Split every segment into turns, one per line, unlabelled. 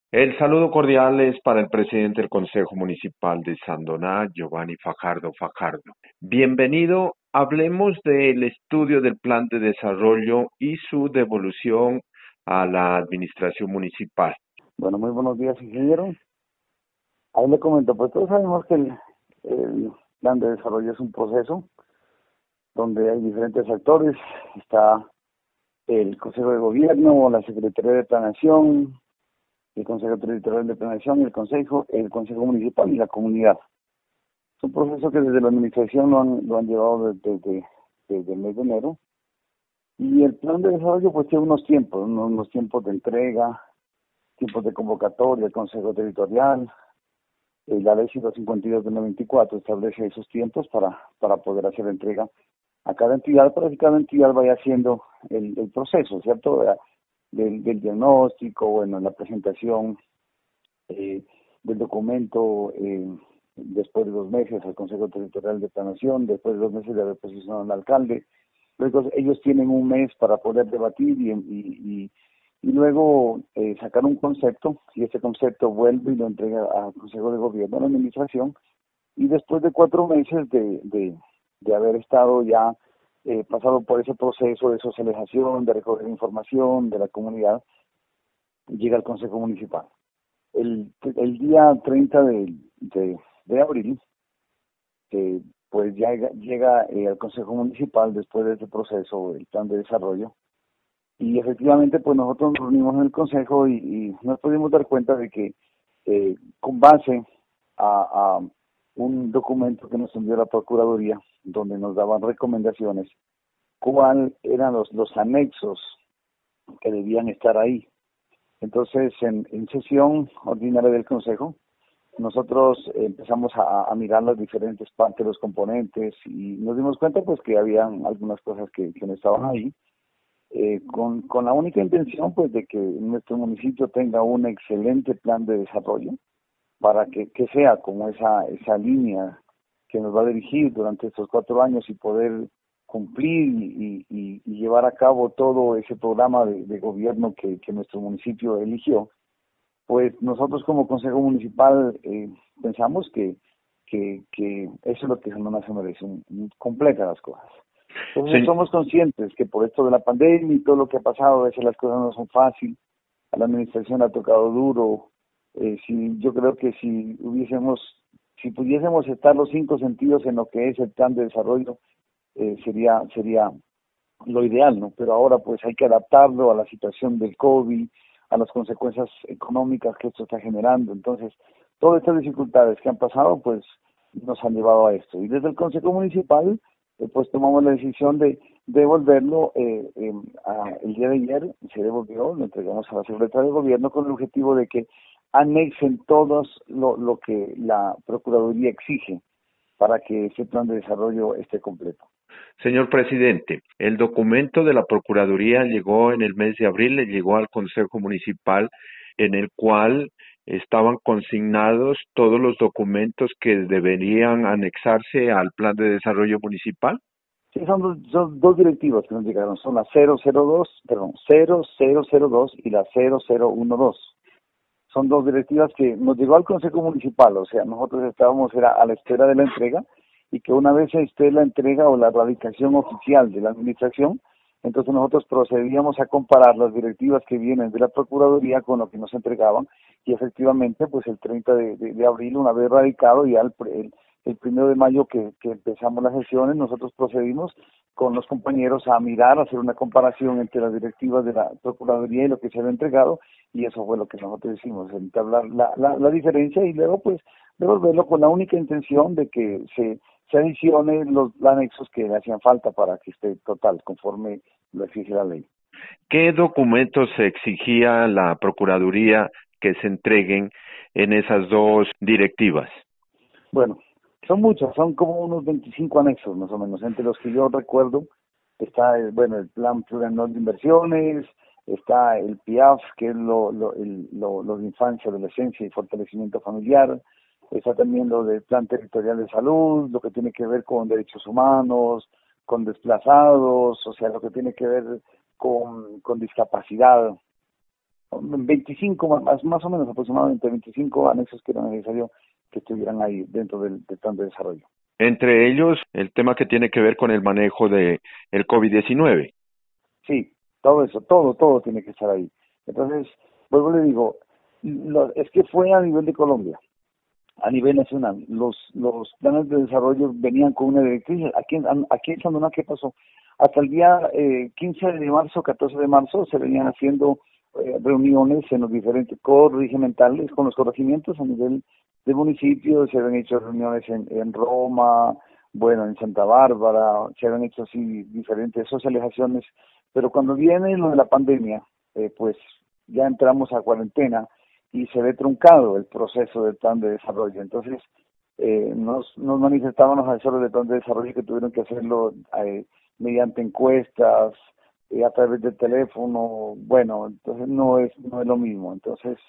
El saludo cordial es para el presidente del Consejo Municipal de Sandoná, Giovanni Fajardo Fajardo. Bienvenido. Hablemos del estudio del plan de desarrollo y su devolución a la administración municipal.
Bueno, muy buenos días, ingeniero. Ahí le comento, pues todos sabemos que el plan de desarrollo es un proceso donde hay diferentes actores. Está el Consejo de Gobierno, la Secretaría de Planeación, el Consejo Territorial de Planeación, el Consejo Municipal y la comunidad. Es un proceso que desde la administración lo han llevado desde el mes de enero. Y el plan de desarrollo pues tiene unos tiempos de entrega, tiempos de convocatoria, el Consejo Territorial. La ley 152 de 94 establece esos tiempos para poder hacer la entrega a cada entidad, para que cada entidad vaya haciendo el proceso, ¿cierto? Del diagnóstico, bueno, la presentación del documento, después de 2 meses al Consejo Territorial de Planación, después de 2 meses de haber posicionado al alcalde. Luego ellos tienen un mes para poder debatir y luego sacar un concepto, y ese concepto vuelve y lo entrega al Consejo de Gobierno, a la Administración, y después de 4 meses de haber estado ya pasado por ese proceso de socialización, de recoger información de la comunidad, llega al Consejo Municipal. El día 30 de abril, pues ya llega al Consejo Municipal después de ese proceso, el plan de desarrollo. Y efectivamente, pues nosotros nos reunimos en el Consejo y nos pudimos dar cuenta de que con base a un documento que nos envió la Procuraduría, donde nos daban recomendaciones, cuáles eran los anexos que debían estar ahí. Entonces, en sesión ordinaria del Consejo, nosotros empezamos a mirar las diferentes partes, los componentes, y nos dimos cuenta pues que habían algunas cosas que no estaban ahí, con la única intención pues de que nuestro municipio tenga un excelente plan de desarrollo para que sea como esa línea que nos va a dirigir durante estos 4 años y poder cumplir y llevar a cabo todo ese programa de gobierno que nuestro municipio eligió. Pues nosotros como Consejo Municipal pensamos que eso es lo que Sonora se merece, completa las cosas. Entonces
Sí.
somos conscientes que por esto de la pandemia y todo lo que ha pasado, a veces las cosas no son fáciles, a la administración le ha tocado duro. Yo creo que si pudiésemos estar los 5 sentidos en lo que es el plan de desarrollo, sería lo ideal, ¿no? Pero ahora pues hay que adaptarlo a la situación del COVID, a las consecuencias económicas que esto está generando. Entonces, todas estas dificultades que han pasado, pues nos han llevado a esto. Y desde el Consejo Municipal, pues tomamos la decisión de devolverlo. El día de ayer se devolvió, lo entregamos a la Secretaría de Gobierno con el objetivo de que anexen todos lo que la Procuraduría exige para que ese plan de desarrollo esté completo.
Señor presidente, el documento de la Procuraduría llegó en el mes de abril, le llegó al Consejo Municipal, en el cual estaban consignados todos los documentos que deberían anexarse al plan de desarrollo municipal.
Sí, son dos directivas que nos llegaron, son la 0002 y la 0012. Son dos directivas que nos llegó al Consejo Municipal, o sea, nosotros estábamos a la espera de la entrega y que una vez esté la entrega o la radicación oficial de la administración, entonces nosotros procedíamos a comparar las directivas que vienen de la Procuraduría con lo que nos entregaban y efectivamente pues el 30 de abril, una vez radicado, ya el 1 de mayo que empezamos las sesiones, nosotros procedimos con los compañeros a mirar, a hacer una comparación entre las directivas de la Procuraduría y lo que se había entregado, y eso fue lo que nosotros hicimos, entablar la diferencia y luego pues devolverlo con la única intención de que se adicione los anexos que le hacían falta para que esté total, conforme lo exige la ley.
¿Qué documentos se exigía la Procuraduría que se entreguen en esas dos directivas?
Bueno, son muchas, son como unos 25 anexos más o menos, entre los que yo recuerdo está el Plan Plurianual de Inversiones, está el PIAF, que es lo de infancia, adolescencia y fortalecimiento familiar, está también lo del Plan Territorial de Salud, lo que tiene que ver con derechos humanos, con desplazados, o sea, lo que tiene que ver con discapacidad. 25 más o menos aproximadamente 25 anexos que era necesario que estuvieran ahí dentro del plan de desarrollo.
Entre ellos, el tema que tiene que ver con el manejo de el COVID-19.
Sí, todo eso, todo tiene que estar ahí. Entonces, luego le digo, es que fue a nivel de Colombia, a nivel nacional. Los planes de desarrollo venían con una directriz. Aquí en Sandona, ¿qué pasó? Hasta el día 15 de marzo, 14 de marzo, se venían haciendo reuniones en los diferentes corregimentales con los corregimientos a nivel de municipios, se habían hecho reuniones en Roma, bueno, en Santa Bárbara, se habían hecho así diferentes socializaciones, pero cuando viene lo de la pandemia, pues ya entramos a cuarentena y se ve truncado el proceso del plan de desarrollo. Entonces, nos manifestaban los asesores del plan de desarrollo que tuvieron que hacerlo mediante encuestas, a través del teléfono, bueno, entonces no es lo mismo. Entonces,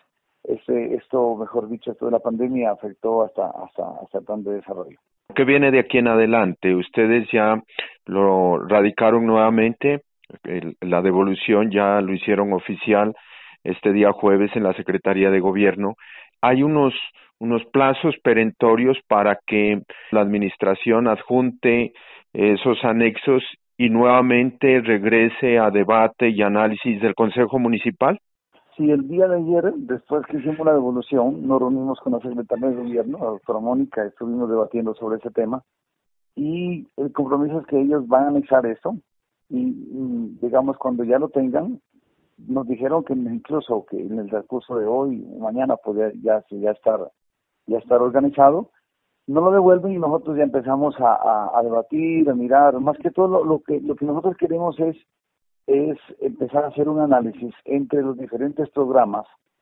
esto, mejor dicho, esto de la pandemia afectó hasta el plan de desarrollo.
¿Qué viene de aquí en adelante? Ustedes ya lo radicaron nuevamente, la devolución ya lo hicieron oficial este día jueves en la Secretaría de Gobierno. Hay unos plazos perentorios para que la administración adjunte esos anexos y nuevamente regrese a debate y análisis del Consejo Municipal.
Sí, el día de ayer, después que hicimos la devolución, nos reunimos con la secretaria de Gobierno, la doctora Mónica, estuvimos debatiendo sobre ese tema y el compromiso es que ellos van a anexar esto y digamos cuando ya lo tengan, nos dijeron que incluso que en el transcurso de hoy o mañana podría ya estar organizado, no lo devuelven y nosotros ya empezamos a debatir, a mirar, más que todo lo que nosotros queremos es empezar a hacer un análisis entre los diferentes programas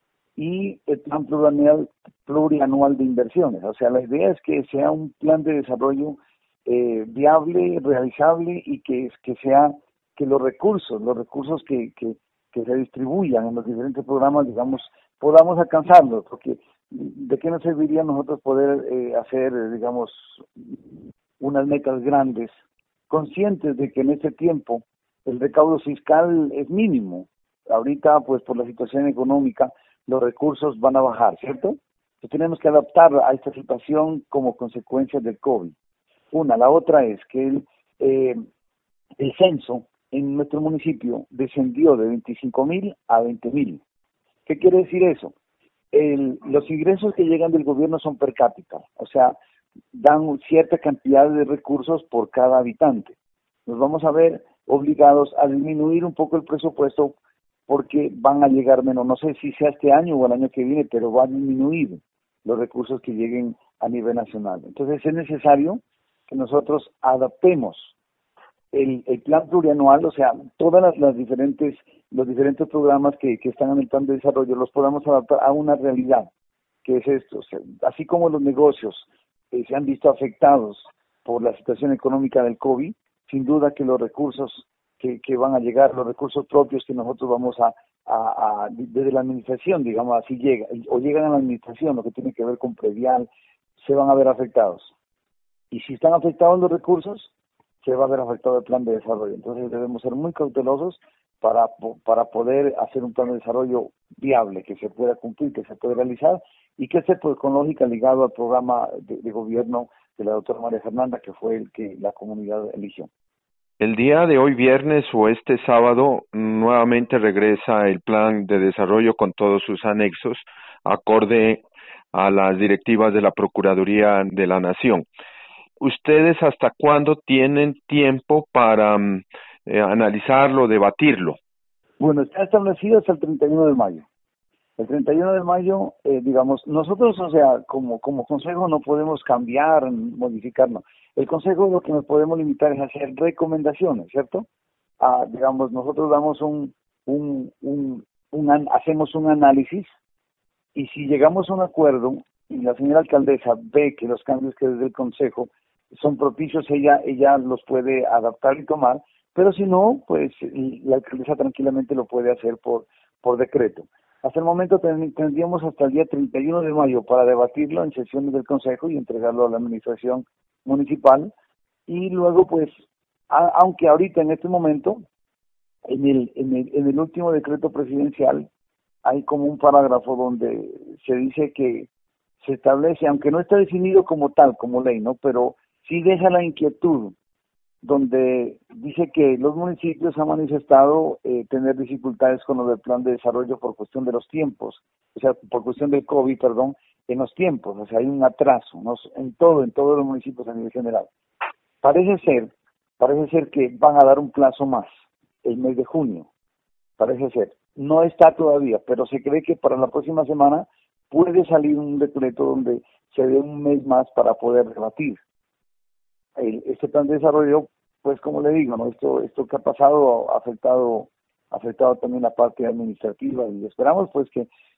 y el plan plurianual de inversiones. O sea, la idea es que sea un plan de desarrollo viable, realizable y que sea que los recursos que se distribuyan en los diferentes programas, digamos, podamos alcanzarlos, porque ¿de qué nos serviría a nosotros poder hacer, digamos, unas metas grandes, conscientes de que en este tiempo el recaudo fiscal es mínimo? Ahorita, pues por la situación económica, los recursos van a bajar, ¿cierto? Entonces tenemos que adaptar a esta situación como consecuencia del COVID. La otra es que el censo en nuestro municipio descendió de 25.000 a 20.000. ¿Qué quiere decir eso? Los ingresos que llegan del gobierno son per cápita, o sea, dan cierta cantidad de recursos por cada habitante. Nos vamos a ver obligados a disminuir un poco el presupuesto porque van a llegar menos, no sé si sea este año o el año que viene, pero va a disminuir los recursos que lleguen a nivel nacional. Entonces es necesario que nosotros adaptemos el plan plurianual, o sea, todas los diferentes programas que están en el plan de desarrollo los podamos adaptar a una realidad, que es esto. O sea, así como los negocios se han visto afectados por la situación económica del COVID, sin duda que los recursos que van a llegar, los recursos propios que nosotros vamos desde la administración, digamos así, llegan a la administración, lo que tiene que ver con predial, se van a ver afectados. Y si están afectados los recursos, se va a ver afectado el plan de desarrollo. Entonces debemos ser muy cautelosos para poder hacer un plan de desarrollo viable, que se pueda cumplir, que se pueda realizar y que esté pues, con lógica ligado al programa de gobierno de la doctora María Fernanda, que fue el que la comunidad eligió.
El día de hoy viernes o este sábado nuevamente regresa el plan de desarrollo con todos sus anexos acorde a las directivas de la Procuraduría de la Nación. ¿Ustedes hasta cuándo tienen tiempo para analizarlo, debatirlo?
Bueno, está establecido hasta el 31 de mayo. El 31 de mayo, digamos, nosotros, o sea, como consejo no podemos cambiar, modificarnos. El consejo lo que nos podemos limitar es hacer recomendaciones, ¿cierto? Digamos, nosotros damos hacemos un análisis y si llegamos a un acuerdo y la señora alcaldesa ve que los cambios que desde el consejo son propicios, ella los puede adaptar y tomar, pero si no, pues la alcaldesa tranquilamente lo puede hacer por decreto. Hasta el momento tendríamos hasta el día 31 de mayo para debatirlo en sesiones del consejo y entregarlo a la administración municipal, y luego pues, aunque ahorita en este momento, en el último decreto presidencial, hay como un parágrafo donde se dice que se establece, aunque no está definido como tal, como ley, ¿no? Pero sí deja la inquietud, donde dice que los municipios han manifestado tener dificultades con lo del plan de desarrollo por cuestión de los tiempos, o sea, por cuestión del COVID, perdón, en los tiempos, o sea, hay un atraso, ¿no? En todos los municipios a nivel general. Parece ser, parece ser que van a dar un plazo más, el mes de junio, parece ser. No está todavía, pero se cree que para la próxima semana puede salir un decreto donde se dé un mes más para poder debatir. Este plan de desarrollo, pues como le digo, ¿no? Esto que ha pasado ha afectado también la parte administrativa y esperamos pues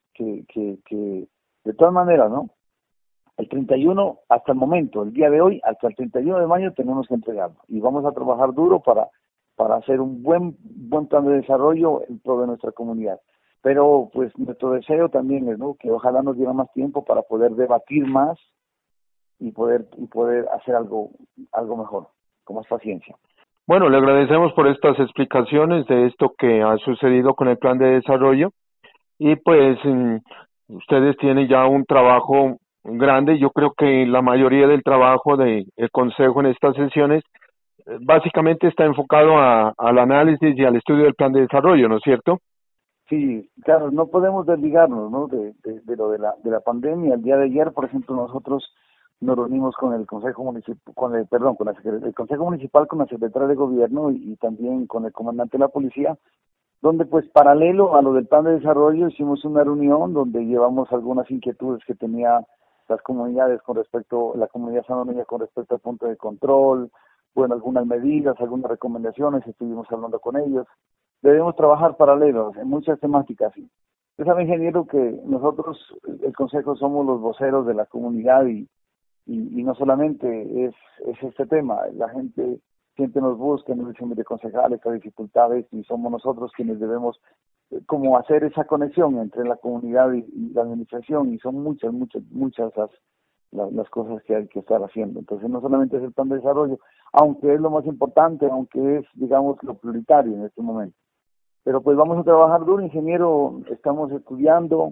que de todas maneras, ¿no? El 31 hasta el momento, el día de hoy, hasta el 31 de mayo tenemos que entregarlo y vamos a trabajar duro para hacer un buen plan de desarrollo en toda nuestra comunidad. Pero pues nuestro deseo también es, ¿no? Que ojalá nos diera más tiempo para poder debatir más y poder hacer algo mejor, con más paciencia.
Bueno, le agradecemos por estas explicaciones de esto que ha sucedido con el plan de desarrollo y pues ustedes tienen ya un trabajo grande. Yo creo que la mayoría del trabajo del Consejo en estas sesiones básicamente está enfocado al análisis y al estudio del plan de desarrollo, ¿no es cierto?
Sí, claro, no podemos desligarnos, ¿no? De lo de la pandemia. El día de ayer, por ejemplo, nosotros nos reunimos con el Consejo Municipal, el Consejo Municipal, con la Secretaria de Gobierno y también con el comandante de la policía, donde pues paralelo a lo del plan de desarrollo hicimos una reunión donde llevamos algunas inquietudes que tenía las comunidades la comunidad salvadoreña con respecto al punto de control, bueno, algunas medidas, algunas recomendaciones, estuvimos hablando con ellos. Debemos trabajar paralelos en muchas temáticas. Usted sabe, ingeniero, que nosotros, el Consejo, somos los voceros de la comunidad y no solamente es este tema, la gente siempre nos busca, nos dicen de concejales, hay dificultades y somos nosotros quienes debemos como hacer esa conexión entre la comunidad y la administración y son muchas las cosas que hay que estar haciendo. Entonces no solamente es el plan de desarrollo, aunque es lo más importante, aunque es, digamos, lo prioritario en este momento. Pero pues vamos a trabajar duro, ingeniero, estamos estudiando,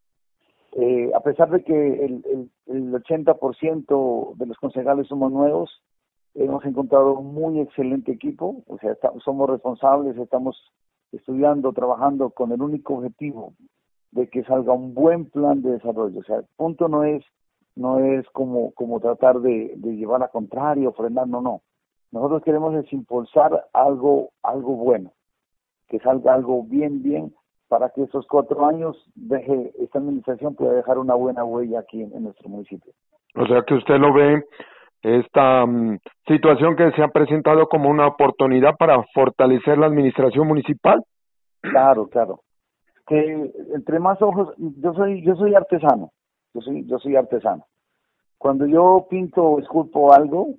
a pesar de que el 80% de los concejales somos nuevos, hemos encontrado un muy excelente equipo, o sea, somos responsables, estamos estudiando, trabajando con el único objetivo de que salga un buen plan de desarrollo. O sea, el punto no es como tratar de llevar a contrario, frenar, no. Nosotros queremos es impulsar algo bueno, que salga algo bien, para que estos 4 años esta administración pueda dejar una buena huella aquí en nuestro municipio.
O sea que usted lo ve, esta situación que se ha presentado como una oportunidad para fortalecer la administración municipal.
Claro. Que entre más ojos, yo soy artesano, yo soy artesano. Cuando yo pinto o esculpo algo,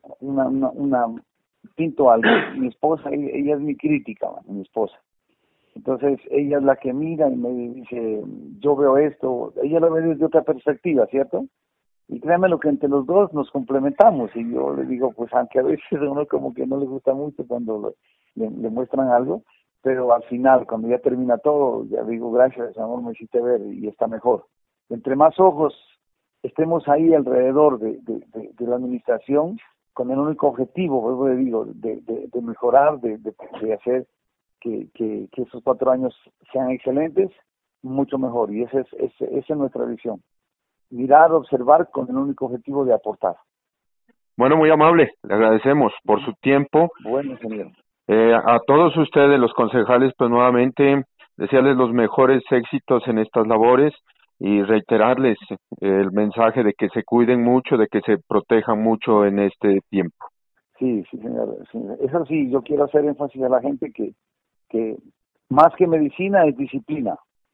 pinto algo, mi esposa, ella es mi crítica, mi esposa. Entonces ella es la que mira y me dice, yo veo esto, ella lo ve desde otra perspectiva, ¿cierto? Y créanme lo que entre los dos nos complementamos y yo le digo, pues aunque a veces a uno como que no le gusta mucho cuando le muestran algo, pero al final, cuando ya termina todo, ya digo, gracias, amor, me hiciste ver y está mejor. Entre más ojos estemos ahí alrededor de la administración, con el único objetivo, vuelvo le digo, de mejorar, de hacer que esos 4 años sean excelentes, mucho mejor. Y esa es nuestra visión. Mirar, observar con el único objetivo de aportar.
Bueno, muy amable, le agradecemos por su tiempo.
Bueno, ingeniero.
A todos ustedes, los concejales, pues nuevamente desearles los mejores éxitos en estas labores y reiterarles el mensaje de que se cuiden mucho, de que se protejan mucho en este tiempo.
Sí, señor. Sí. Eso sí, yo quiero hacer énfasis a la gente que más que medicina es disciplina.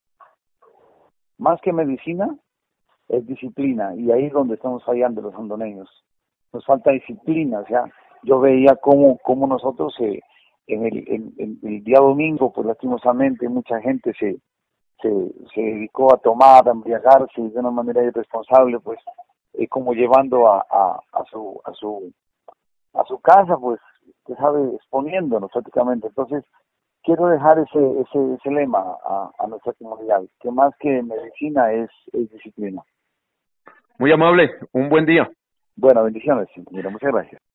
Más que medicina es disciplina y ahí es donde estamos fallando los hondoneños. Nos falta disciplina, o sea, yo veía cómo nosotros en el día domingo, pues lastimosamente mucha gente se dedicó a tomar, a embriagarse de una manera irresponsable, pues como llevando a su casa, pues, usted sabe, exponiéndonos prácticamente. Entonces, quiero dejar ese lema a nuestra comunidad, que más que medicina es disciplina.
Muy amable, un buen día.
Bueno, bendiciones, mira, muchas gracias.